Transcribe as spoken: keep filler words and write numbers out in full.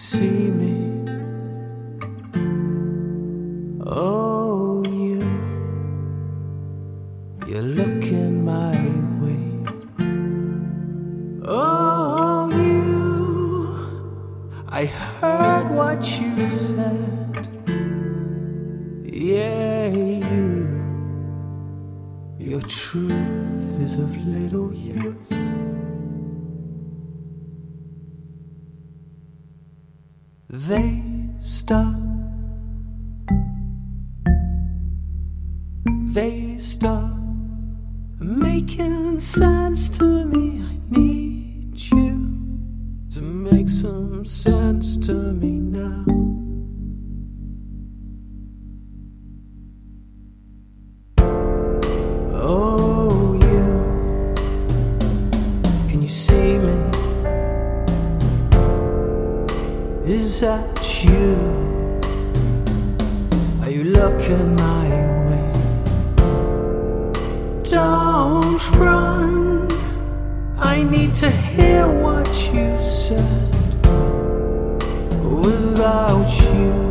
see me? Oh, you, you're looking my way. Oh, you, I heard what you said. Yeah, you, your truth is of little use. They stop. They stop making sense to me. I need you to make some sense to me now. Oh, you, can you see me? Is that you? Are you looking my way? Don't run, I need to hear what you said. Without you